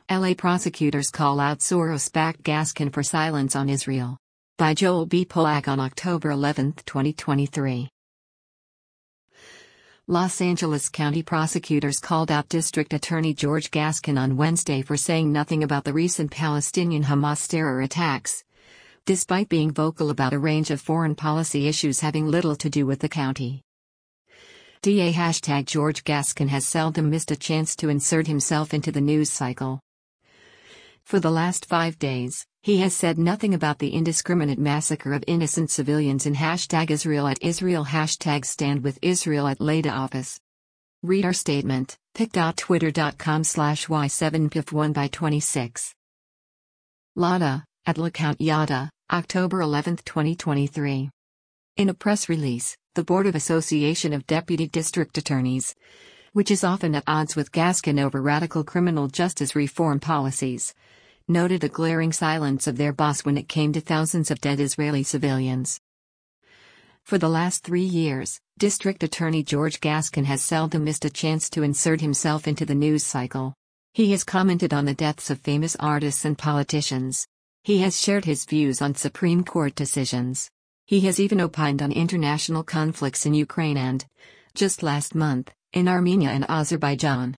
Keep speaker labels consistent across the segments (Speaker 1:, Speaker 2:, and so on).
Speaker 1: LA prosecutors call out Soros-backed Gascon for silence on Israel. By Joel B. Polak on October 11, 2023. Los Angeles County prosecutors called out District Attorney George Gascon on Wednesday for saying nothing about the recent Palestinian-Hamas terror attacks, despite being vocal about a range of foreign policy issues having little to do with the county. DA #George Gascon has seldom missed a chance to insert himself into the news cycle. For the last 5 days, he has said nothing about the indiscriminate massacre of innocent civilians in #Israel at Israel #StandWithIsrael at Leda office. Read our statement, pic.twitter.com/y7pif1by26. LADA, at LaCount Yada, October 11, 2023. In a press release, the Board of Association of Deputy District Attorneys, which is often at odds with Gascon over radical criminal justice reform policies, noted a glaring silence of their boss when it came to thousands of dead Israeli civilians. For the last 3 years, District Attorney George Gascon has seldom missed a chance to insert himself into the news cycle. He has commented on the deaths of famous artists and politicians. He has shared his views on Supreme Court decisions. He has even opined on international conflicts in Ukraine and, just last month, in Armenia and Azerbaijan.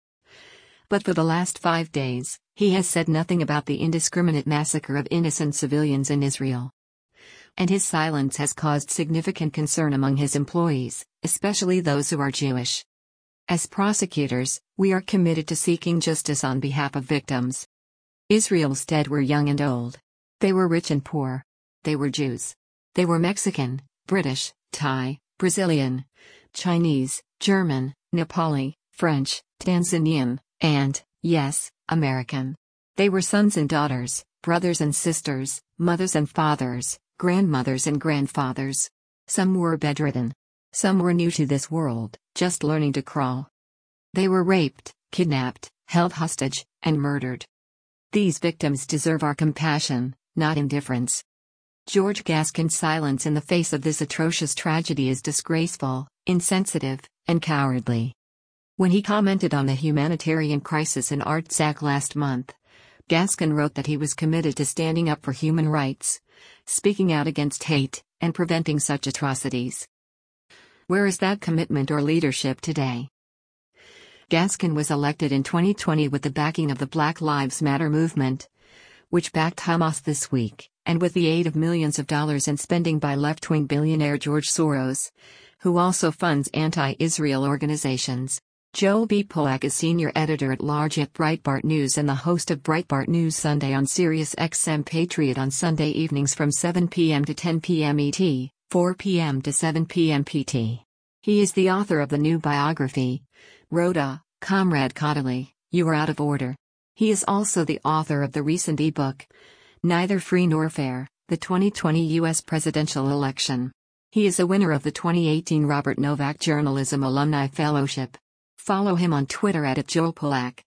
Speaker 1: But for the last 5 days, he has said nothing about the indiscriminate massacre of innocent civilians in Israel. And his silence has caused significant concern among his employees, especially those who are Jewish. As prosecutors, we are committed to seeking justice on behalf of victims. Israel's dead were young and old. They were rich and poor. They were Jews. They were Mexican, British, Thai, Brazilian, Chinese, German, Nepali, French, Tanzanian, and, yes, American. They were sons and daughters, brothers and sisters, mothers and fathers, grandmothers and grandfathers. Some were bedridden. Some were new to this world, just learning to crawl. They were raped, kidnapped, held hostage, and murdered. These victims deserve our compassion, not indifference. George Gascon's silence in the face of this atrocious tragedy is disgraceful, insensitive, and cowardly. When he commented on the humanitarian crisis in Artsakh last month, Gascon wrote that he was committed to standing up for human rights, speaking out against hate, and preventing such atrocities. Where is that commitment or leadership today? Gascon was elected in 2020 with the backing of the Black Lives Matter movement, which backed Hamas this week, and with the aid of millions of dollars in spending by left-wing billionaire George Soros, who also funds anti-Israel organizations. Joel B. Polak is senior editor-at-large at Breitbart News and the host of Breitbart News Sunday on Sirius XM Patriot on Sunday evenings from 7 p.m. to 10 p.m. ET, 4 p.m. to 7 p.m. PT. He is the author of the new biography, Rhoda, Comrade Caudaly, You Are Out of Order. He is also the author of the recent ebook, Neither Free Nor Fair, the 2020 U.S. Presidential Election. He is a winner of the 2018 Robert Novak Journalism Alumni Fellowship. Follow him on Twitter @JoelPolak.